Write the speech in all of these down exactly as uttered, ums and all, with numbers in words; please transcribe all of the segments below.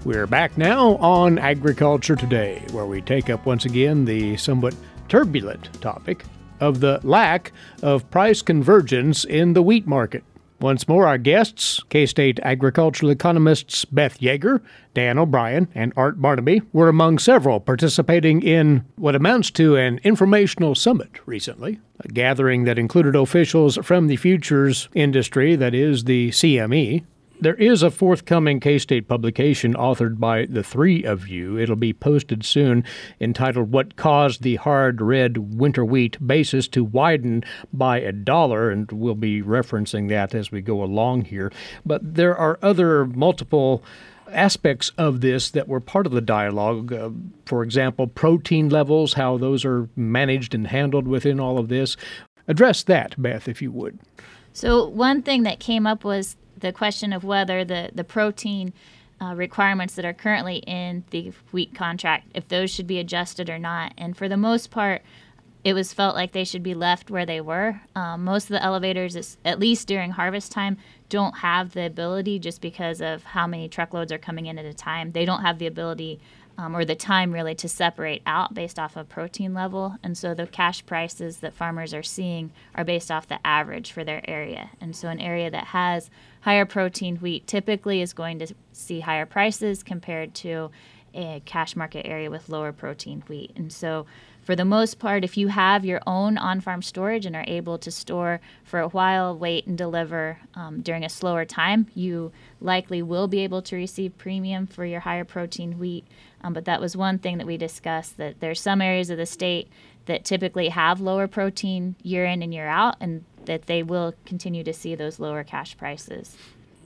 We're back now on Agriculture Today, where we take up once again the somewhat turbulent topic of the lack of price convergence in the wheat market. Once more, our guests, K-State agricultural economists Beth Yeager, Dan O'Brien, and Art Barnaby, were among several participating in what amounts to an informational summit recently, a gathering that included officials from the futures industry, that is the C M E. There is a forthcoming K-State publication authored by the three of you. It'll be posted soon, entitled What Caused the Hard Red Winter Wheat Basis to Widen by a Dollar, and we'll be referencing that as we go along here. But there are other multiple aspects of this that were part of the dialogue. Uh, for example, protein levels, how those are managed and handled within all of this. Address that, Beth, if you would. So one thing that came up was the question of whether the, the protein uh, requirements that are currently in the wheat contract, if those should be adjusted or not. And for the most part, it was felt like they should be left where they were. Um, most of the elevators, at least during harvest time, don't have the ability, just because of how many truckloads are coming in at a time, they don't have the ability Um, or the time really to separate out based off of protein level. And so the cash prices that farmers are seeing are based off the average for their area. And so an area that has higher protein wheat typically is going to see higher prices compared to a cash market area with lower protein wheat. And so for the most part, if you have your own on-farm storage and are able to store for a while, wait and deliver um, during a slower time, you likely will be able to receive premium for your higher protein wheat. Um, but that was one thing that we discussed, that there's some areas of the state that typically have lower protein year in and year out, and that they will continue to see those lower cash prices.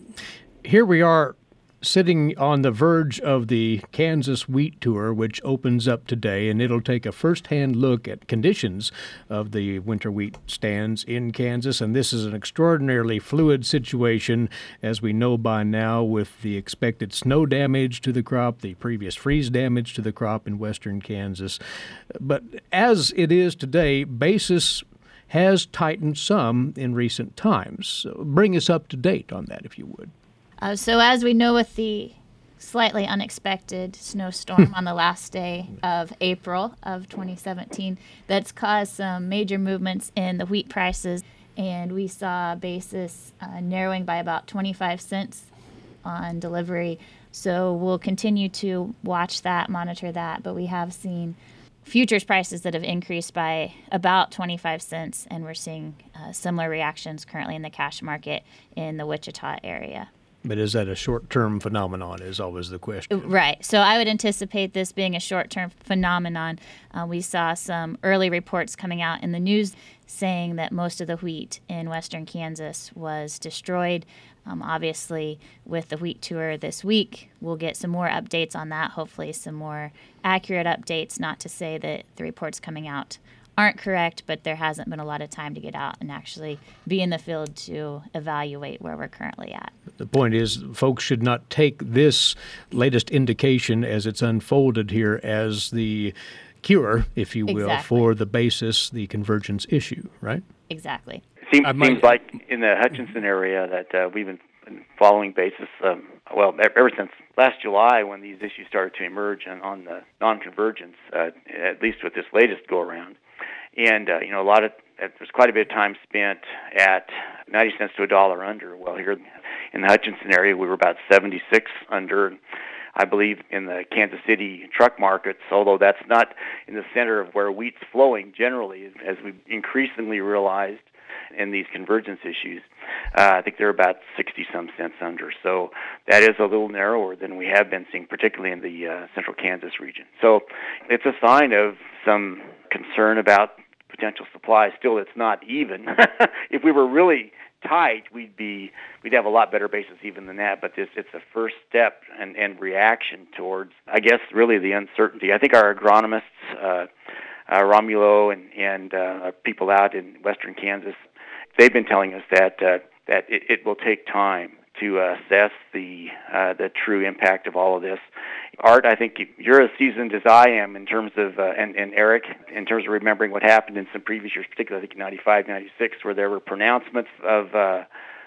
Here we are sitting on the verge of the Kansas Wheat Tour, which opens up today, and it'll take a first-hand look at conditions of the winter wheat stands in Kansas. And this is an extraordinarily fluid situation, as we know by now, with the expected snow damage to the crop, the previous freeze damage to the crop in western Kansas. But as it is today, basis has tightened some in recent times. So bring us up to date on that, if you would. Uh, so as we know, with the slightly unexpected snowstorm on the last day of April of twenty seventeen, that's caused some major movements in the wheat prices, and we saw basis uh, narrowing by about twenty-five cents on delivery. So we'll continue to watch that, monitor that, but we have seen futures prices that have increased by about twenty-five cents, and we're seeing uh, similar reactions currently in the cash market in the Wichita area. But is that a short-term phenomenon is always the question. Right. So I would anticipate this being a short-term phenomenon. Uh, we saw some early reports coming out in the news saying that most of the wheat in western Kansas was destroyed. Um, obviously, with the wheat tour this week, we'll get some more updates on that, hopefully some more accurate updates, not to say that the reports coming out aren't correct, but there hasn't been a lot of time to get out and actually be in the field to evaluate where we're currently at. The point is, folks should not take this latest indication as it's unfolded here as the cure, if you will, Exactly. for the basis, the convergence issue, right? Exactly. Seems, I might- seems like in the Hutchinson area that uh, we've been following basis, um, well, ever since last July when these issues started to emerge on, on the non-convergence, uh, at least with this latest go-around. And, uh, you know, a lot of, there's quite a bit of time spent at ninety cents to a dollar under. Well, here in the Hutchinson area, we were about seventy-six under. I believe in the Kansas City truck markets, although that's not in the center of where wheat's flowing generally, as we've increasingly realized in these convergence issues. Uh, I think they're about sixty-some cents under. So that is a little narrower than we have been seeing, particularly in the uh, central Kansas region. So it's a sign of some concern about potential supply. Still, it's not even. If we were really tight, we'd be we'd have a lot better basis even than that. But this it's a first step and, and reaction towards, I guess, really the uncertainty. I think our agronomists, uh, uh, Romulo and and uh, people out in western Kansas, they've been telling us that uh, that it, it will take time to uh, assess the uh, the true impact of all of this. Art, I think you're as seasoned as I am in terms of, uh, and, and Eric, in terms of remembering what happened in some previous years, particularly I think in ninety-five, ninety-six, where there were pronouncements of uh,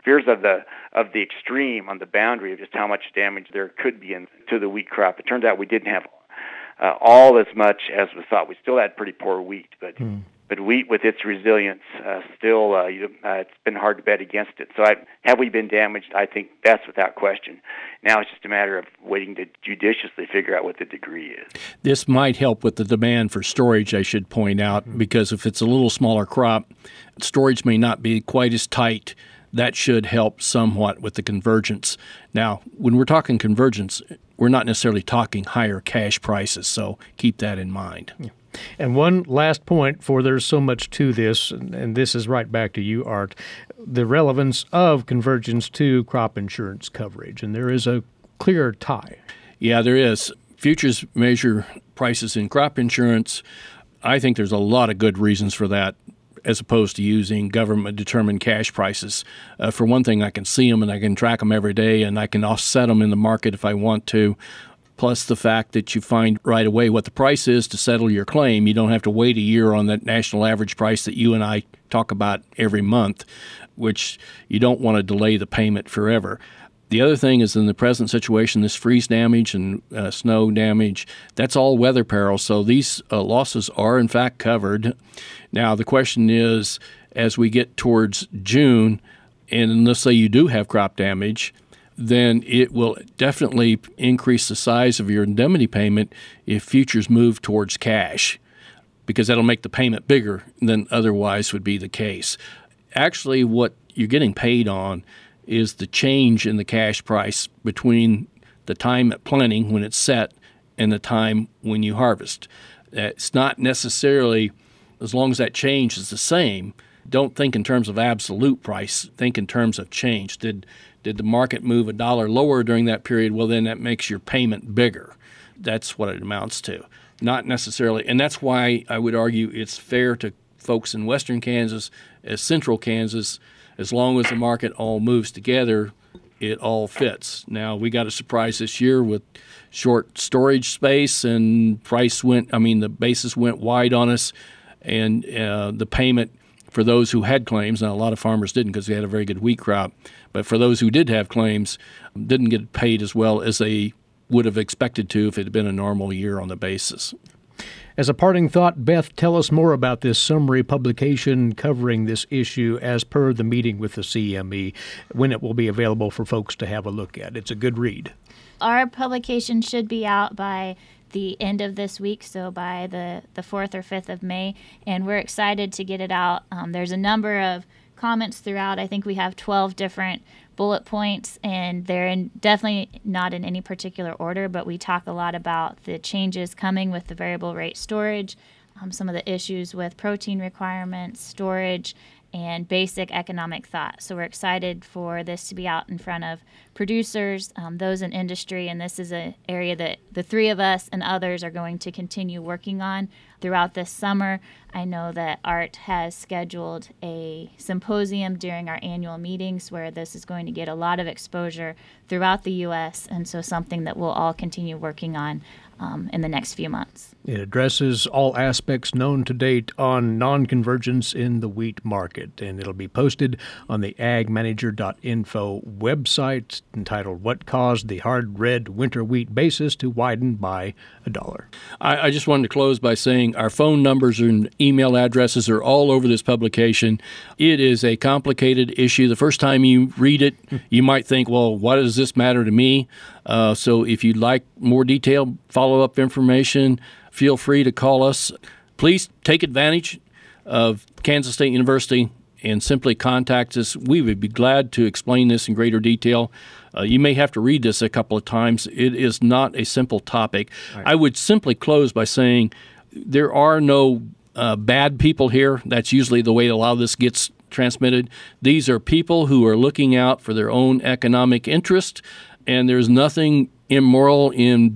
fears of the of the extreme on the boundary of just how much damage there could be in, to the wheat crop. It turns out we didn't have uh, all as much as we thought. We still had pretty poor wheat, but hmm. but wheat with its resilience, uh, still uh, you, uh, it's been hard to bet against it. So I, have we been damaged? I think that's without question. Now it's just a matter of waiting to judiciously figure out what the degree is. This might help with the demand for storage, I should point out, because if it's a little smaller crop, storage may not be quite as tight. That should help somewhat with the convergence. Now, when we're talking convergence, we're not necessarily talking higher cash prices, so keep that in mind. Yeah. And one last point, for there's so much to this, and this is right back to you, Art, the relevance of convergence to crop insurance coverage, and there is a clear tie. Yeah, there is. Futures measure prices in crop insurance. I think there's a lot of good reasons for that, as opposed to using government-determined cash prices. Uh, for one thing, I can see them and I can track them every day, and I can offset them in the market if I want to. Plus the fact that you find right away what the price is to settle your claim. You don't have to wait a year on that national average price that you and I talk about every month, which you don't want to delay the payment forever. The other thing is, in the present situation, this freeze damage and uh, snow damage, that's all weather peril. So these uh, losses are, in fact, covered. Now, the question is, as we get towards June, and let's say you do have crop damage, then it will definitely increase the size of your indemnity payment if futures move towards cash, because that'll make the payment bigger than otherwise would be the case. Actually, what you're getting paid on is the change in the cash price between the time at planting, when it's set, and the time when you harvest. It's not necessarily, as long as that change is the same, don't think in terms of absolute price, think in terms of change. Did did the market move a dollar lower during that period? Well, then that makes your payment bigger. That's what it amounts to. Not necessarily, and that's why I would argue it's fair to folks in western Kansas as central Kansas. As long as the market all moves together, it all fits. Now, we got a surprise this year with short storage space, and price went, I mean, the basis went wide on us, and uh, the payment for those who had claims, now a lot of farmers didn't because they had a very good wheat crop, but for those who did have claims, didn't get paid as well as they would have expected to if it had been a normal year on the basis. As a parting thought, Beth, tell us more about this summary publication covering this issue as per the meeting with the C M E, when it will be available for folks to have a look at. It's a good read. Our publication should be out by the end of this week, so by the, the fourth or fifth of May, and we're excited to get it out. Um, there's a number of comments throughout. I think we have twelve different bullet points, and they're in, definitely not in any particular order, but we talk a lot about the changes coming with the variable rate storage, um, some of the issues with protein requirements, storage, and basic economic thought. So we're excited for this to be out in front of producers, um, those in industry, and this is an area that the three of us and others are going to continue working on throughout this summer. I know that Art has scheduled a symposium during our annual meetings where this is going to get a lot of exposure throughout the U S, and so something that we'll all continue working on um, in the next few months. It addresses all aspects known to date on non-convergence in the wheat market, and it'll be posted on the ag manager dot info website entitled What Caused the Hard Red Winter Wheat Basis to Widen by a Dollar. I, I just wanted to close by saying our phone numbers and email addresses are all over this publication. It is a complicated issue. The first time you read it, you might think, well, what does this matter to me? Uh, so if you'd like more detailed follow-up information, feel free to call us. Please take advantage of Kansas State University and simply contact us. We would be glad to explain this in greater detail. Uh, you may have to read this a couple of times. It is not a simple topic. Right. I would simply close by saying there are no uh, bad people here. That's usually the way a lot of this gets transmitted. These are people who are looking out for their own economic interest, and there's nothing immoral in,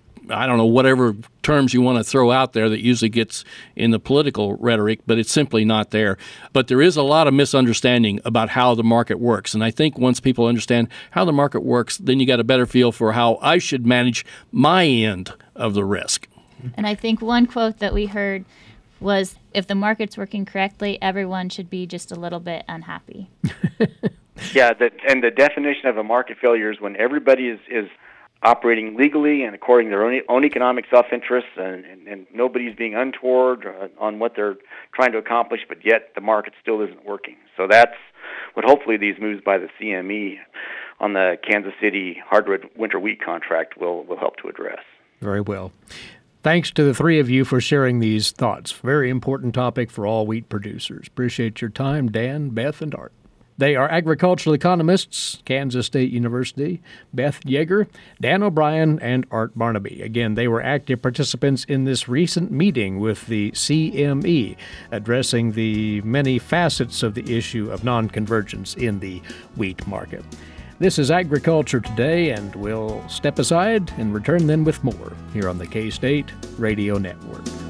I don't know, whatever terms you want to throw out there that usually gets in the political rhetoric, but it's simply not there. But there is a lot of misunderstanding about how the market works. And I think once people understand how the market works, then you got a better feel for how I should manage my end of the risk. And I think one quote that we heard was, if the market's working correctly, everyone should be just a little bit unhappy. Yeah, the, and the definition of a market failure is when everybody is, is operating legally and according to their own, own economic self-interest, and, and, and nobody's being untoward on what they're trying to accomplish, but yet the market still isn't working. So that's what hopefully these moves by the C M E on the Kansas City hardwood winter wheat contract will, will help to address. Very well. Thanks to the three of you for sharing these thoughts. Very important topic for all wheat producers. Appreciate your time, Dan, Beth, and Art. They are agricultural economists, Kansas State University, Beth Yeager, Dan O'Brien, and Art Barnaby. Again, they were active participants in this recent meeting with the C M E, addressing the many facets of the issue of non-convergence in the wheat market. This is Agriculture Today, and we'll step aside and return then with more here on the K-State Radio Network.